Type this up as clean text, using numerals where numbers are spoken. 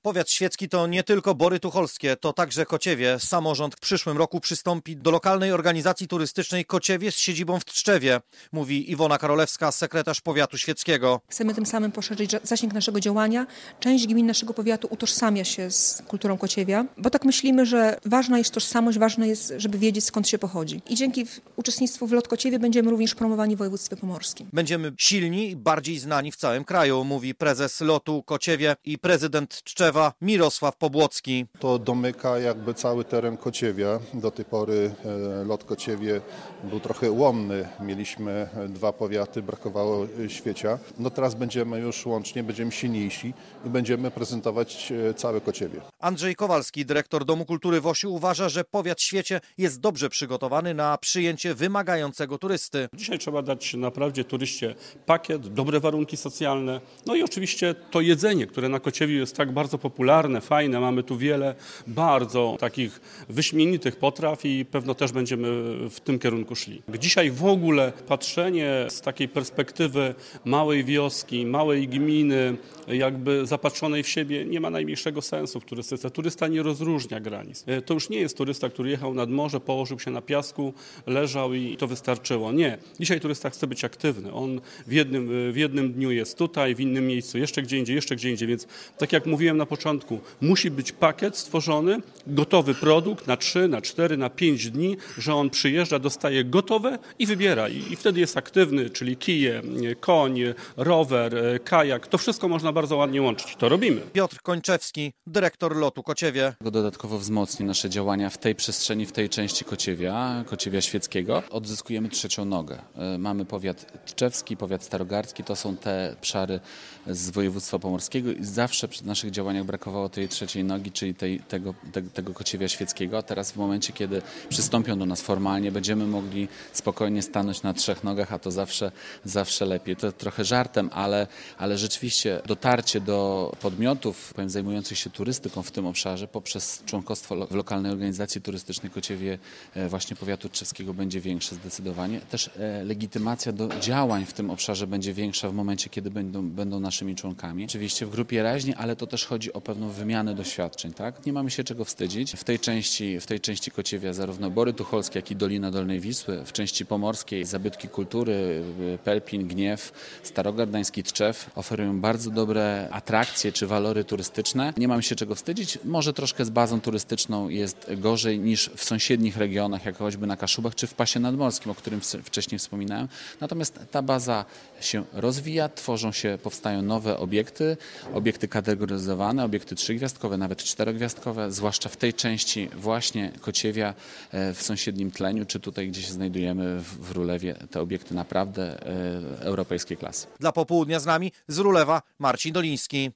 Powiat świecki to nie tylko Bory Tucholskie, to także Kociewie. Samorząd w przyszłym roku przystąpi do lokalnej organizacji turystycznej Kociewie z siedzibą w Tczewie, mówi Iwona Karolewska, sekretarz powiatu świeckiego. Chcemy tym samym poszerzyć zasięg naszego działania. Część gmin naszego powiatu utożsamia się z kulturą Kociewia, bo tak myślimy, że ważna jest tożsamość, ważne jest, żeby wiedzieć, skąd się pochodzi. I dzięki uczestnictwu w LOT Kociewie będziemy również promowani w województwie pomorskim. Będziemy silni i bardziej znani w całym kraju, mówi prezes LOT-u Kociewie i prezydent Tczewa Mirosław Pobłocki. To domyka jakby cały teren Kociewia. Do tej pory LOT Kociewie był trochę ułomny. Mieliśmy 2 powiaty, brakowało Świecia. No teraz będziemy już łącznie, będziemy silniejsi i będziemy prezentować całe Kociewie. Andrzej Kowalski, dyrektor Domu Kultury w Osiu, uważa, że powiat Świecie jest dobrze przygotowany na przyjęcie wymagającego turysty. Dzisiaj trzeba dać naprawdę turyście pakiet, dobre warunki socjalne, no i oczywiście to jedzenie, które na Kociewiu jest tak bardzo popularne, fajne. Mamy tu wiele bardzo takich wyśmienitych potraw i pewno też będziemy w tym kierunku szli. Dzisiaj w ogóle patrzenie z takiej perspektywy małej wioski, małej gminy, jakby zapatrzonej w siebie, nie ma najmniejszego sensu w turystyce. Turysta nie rozróżnia granic. To już nie jest turysta, który jechał nad morze, położył się na piasku, leżał i to wystarczyło. Nie. Dzisiaj turysta chce być aktywny. On w jednym dniu jest tutaj, w innym miejscu, jeszcze gdzie indziej, więc tak jak mówiłem na początku, musi być pakiet stworzony, gotowy produkt na 3, na 4, na 5 dni, że on przyjeżdża, dostaje gotowe i wybiera. I wtedy jest aktywny, czyli kije, koń, rower, kajak. To wszystko można bardzo ładnie łączyć. To robimy. Piotr Kończewski, dyrektor LOT-u Kociewie. Dodatkowo wzmocni nasze działania w tej przestrzeni, w tej części Kociewia świeckiego. Odzyskujemy trzecią nogę. Mamy powiat tczewski, powiat starogardzki. To są te obszary z województwa pomorskiego i zawsze przy naszych działaniach brakowało tej trzeciej nogi, czyli tego Kociewia świeckiego. A teraz w momencie, kiedy przystąpią do nas formalnie, będziemy mogli spokojnie stanąć na 3 nogach, a to zawsze lepiej. To trochę żartem, ale rzeczywiście dotarcie do podmiotów zajmujących się turystyką w tym obszarze poprzez członkostwo w lokalnej organizacji turystycznej Kociewie właśnie powiatu tczewskiego będzie większe zdecydowanie. Też legitymacja do działań w tym obszarze będzie większa w momencie, kiedy będą naszymi członkami. Oczywiście w grupie raźnie, ale to też chodzi o pewną wymianę doświadczeń. Tak? Nie mamy się czego wstydzić. W tej części Kociewia zarówno Bory Tucholskie, jak i Dolina Dolnej Wisły, w części pomorskiej zabytki kultury, Pelpin, Gniew, Starogard Gdański, Tczew oferują bardzo dobre atrakcje czy walory turystyczne. Nie mamy się czego wstydzić. Może troszkę z bazą turystyczną jest gorzej niż w sąsiednich regionach, jak choćby na Kaszubach czy w Pasie Nadmorskim, o którym wcześniej wspominałem. Natomiast ta baza się rozwija, powstają nowe obiekty kategoryzowane, obiekty 3-gwiazdkowe, nawet 4-gwiazdkowe, zwłaszcza w tej części właśnie Kociewia w sąsiednim Tleniu, czy tutaj, gdzie się znajdujemy w Rulewie, te obiekty naprawdę europejskiej klasy. Dla Popołudnia z nami z Rulewa Marcin Doliński.